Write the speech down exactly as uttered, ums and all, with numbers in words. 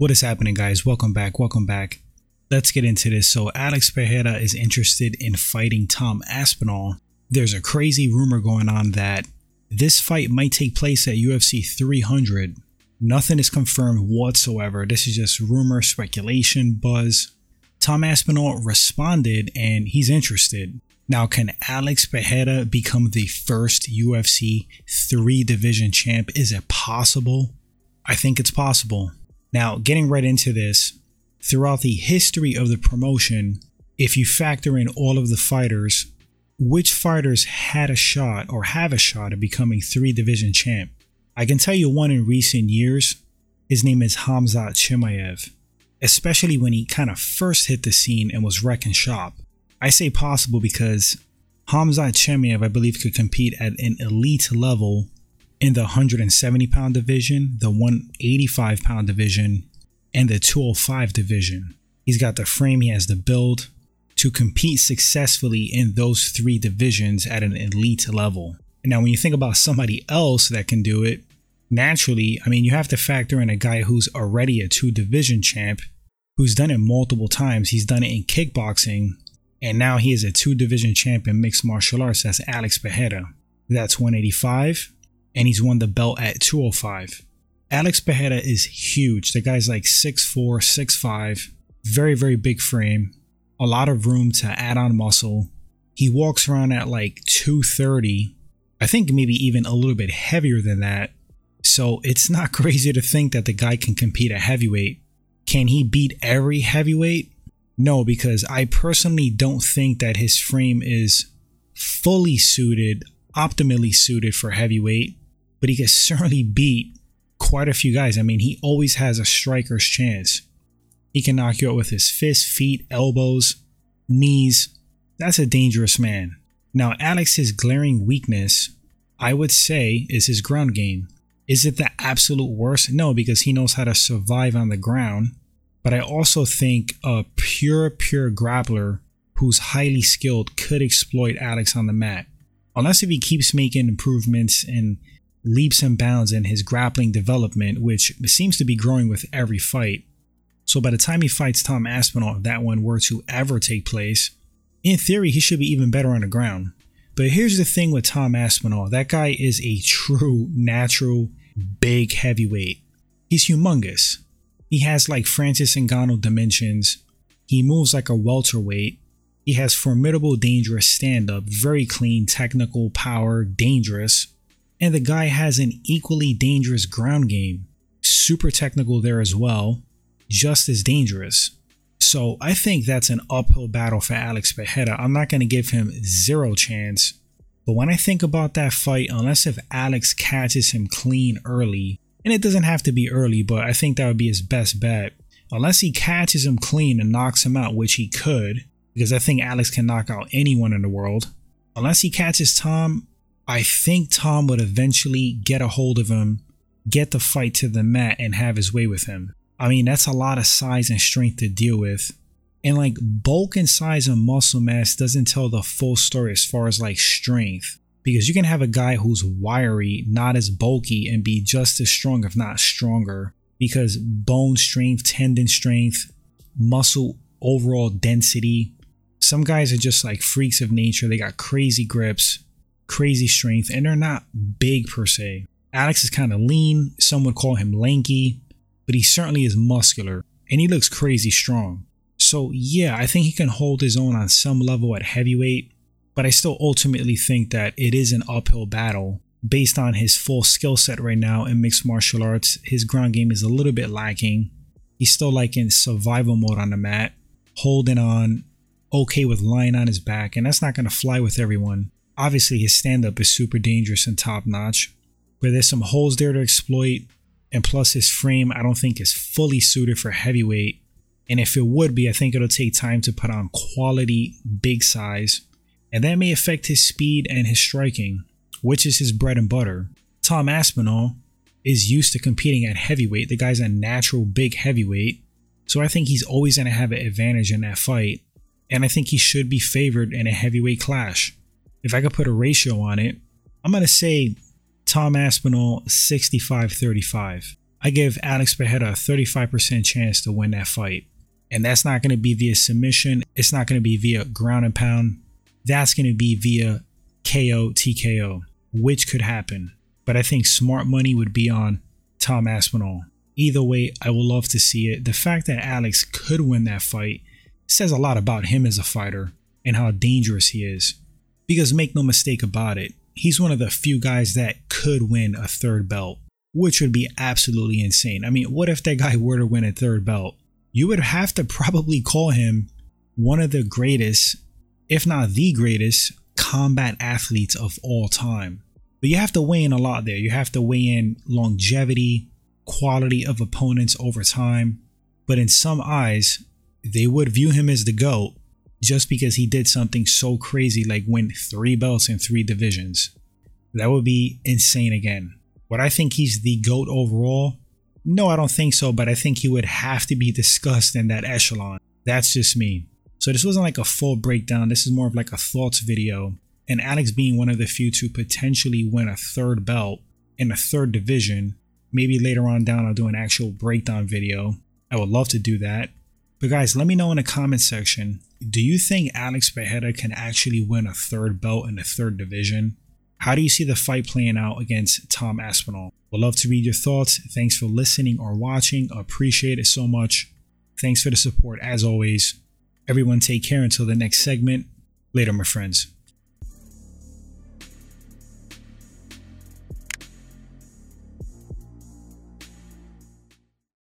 What is happening, guys? Welcome back. Welcome back. Let's get into this. So Alex Pereira is interested in fighting Tom Aspinall. There's a crazy rumor going on that this fight might take place at U F C three hundred. Nothing is confirmed whatsoever. This is just rumor, speculation, buzz. Tom Aspinall responded and he's interested. Now, can Alex Pereira become the first U F C three division champ? Is it possible? I think it's possible. Now, getting right into this, throughout the history of the promotion, if you factor in all of the fighters, which fighters had a shot or have a shot at becoming three division champ? I can tell you one in recent years. His name is Khamzat Chimaev, especially when he kind of first hit the scene and was wrecking shop. I say possible because Khamzat Chimaev, I believe, could compete at an elite level in the one hundred seventy pound division, the one eighty-five pound division, and the two oh five division. He's got the frame, he has the build to compete successfully in those three divisions at an elite level. Now, when you think about somebody else that can do it, naturally, I mean, you have to factor in a guy who's already a two division champ, who's done it multiple times. He's done it in kickboxing, and now he is a two division champ in mixed martial arts. That's Alex Pereira. That's one eighty-five, and he's won the belt at two oh five. Alex Pereira is huge. The guy's like six four, six five, very, very big frame, a lot of room to add on muscle. He walks around at like two thirty. I think maybe even a little bit heavier than that. So it's not crazy to think that the guy can compete at heavyweight. Can he beat every heavyweight? No, because I personally don't think that his frame is fully suited, optimally suited for heavyweight, but he can certainly beat quite a few guys. I mean, he always has a striker's chance. He can knock you out with his fists, feet, elbows, knees. That's a dangerous man. Now, Alex's glaring weakness, I would say, is his ground game. Is it the absolute worst? No, because he knows how to survive on the ground. But I also think a pure, pure grappler who's highly skilled could exploit Alex on the mat. Unless if he keeps making improvements and leaps and bounds in his grappling development, which seems to be growing with every fight. So by the time he fights Tom Aspinall, if that one were to ever take place, in theory, he should be even better on the ground. But here's the thing with Tom Aspinall. That guy is a true, natural, big heavyweight. He's humongous. He has like Francis Ngannou dimensions. He moves like a welterweight. He has formidable, dangerous stand-up, very clean, technical, power, dangerous. And the guy has an equally dangerous ground game. Super technical there as well, just as dangerous. So I think that's an uphill battle for Alex Pereira. I'm not going to give him zero chance. But when I think about that fight, unless if Alex catches him clean early, and it doesn't have to be early, but I think that would be his best bet. Unless he catches him clean and knocks him out, which he could, because I think Alex can knock out anyone in the world. Unless he catches Tom, I think Tom would eventually get a hold of him, get the fight to the mat, and have his way with him. I mean, that's a lot of size and strength to deal with. And like bulk and size and muscle mass doesn't tell the full story as far as like strength. Because you can have a guy who's wiry, not as bulky, and be just as strong, if not stronger. Because bone strength, tendon strength, muscle overall density. Some guys are just like freaks of nature. They got crazy grips, crazy strength, and they're not big per se. Alex is kind of lean. Some would call him lanky. But he certainly is muscular, and he looks crazy strong. So yeah, I think he can hold his own on some level at heavyweight, but I still ultimately think that it is an uphill battle. Based on his full skill set right now in mixed martial arts, his ground game is a little bit lacking. He's still like in survival mode on the mat, holding on, okay with lying on his back, and that's not going to fly with everyone. Obviously, his stand-up is super dangerous and top-notch, but there's some holes there to exploit. And plus his frame, I don't think is fully suited for heavyweight. And if it would be, I think it'll take time to put on quality big size. And that may affect his speed and his striking, which is his bread and butter. Tom Aspinall is used to competing at heavyweight. The guy's a natural big heavyweight. So I think he's always going to have an advantage in that fight. And I think he should be favored in a heavyweight clash. If I could put a ratio on it, I'm going to say Tom Aspinall sixty-five thirty-five. I give Alex Pereira a thirty-five percent chance to win that fight. And that's not going to be via submission. It's not going to be via ground and pound. That's going to be via K O, T K O, which could happen. But I think smart money would be on Tom Aspinall. Either way, I will love to see it. The fact that Alex could win that fight says a lot about him as a fighter and how dangerous he is. Because make no mistake about it, he's one of the few guys that could win a third belt, which would be absolutely insane. I mean, what if that guy were to win a third belt? You would have to probably call him one of the greatest, if not the greatest, combat athletes of all time. But you have to weigh in a lot there. You have to weigh in longevity, quality of opponents over time. But in some eyes, they would view him as the GOAT just because he did something so crazy like win three belts in three divisions. That would be insane again. Would I think he's the GOAT overall? No, I don't think so, but I think he would have to be discussed in that echelon. That's just me. So this wasn't like a full breakdown. This is more of like a thoughts video. And Alex being one of the few to potentially win a third belt in a third division. Maybe later on down I'll do an actual breakdown video. I would love to do that. But guys, let me know in the comment section. Do you think Alex Pereira can actually win a third belt in a third division? How do you see the fight playing out against Tom Aspinall? Would love to read your thoughts. Thanks for listening or watching. Appreciate it so much. Thanks for the support as always. Everyone take care until the next segment. Later, my friends.